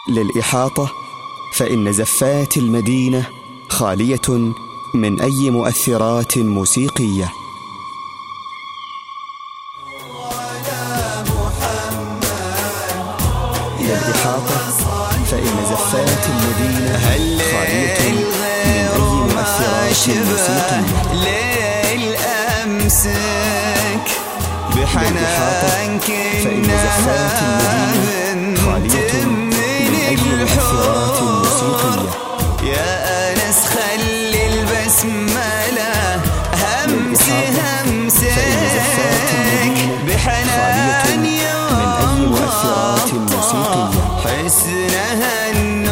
للإحاطة فإن زفات المدينة خالية من أي مؤثرات موسيقية. للإحاطة فإن زفات المدينة خالية من أي مؤثرات موسيقية. ليل أمسك بحنانك فإن زفات المدينة خالية من أي مؤثرات موسيقية. يا أنس خلي البسملة همسك بحنان يوم حسنها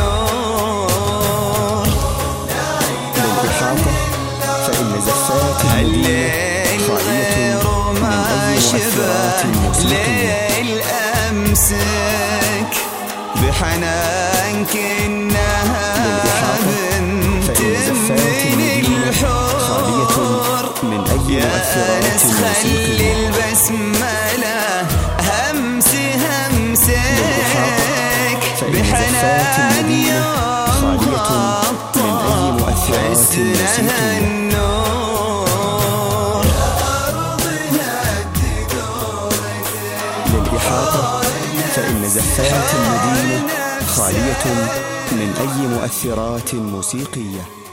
النور. للإحاطة فإن زفات المدينة خالية من أي مؤثرات موسيقية. ليل أمسك بحنانك إنها بنت من الحور. من أي مؤثرات موسيقية. خلي البسملة همسك بحنان يوم من أي مؤثرات موسيقية. للإحاطة فإن زفات المدينة خالية من أي مؤثرات موسيقية.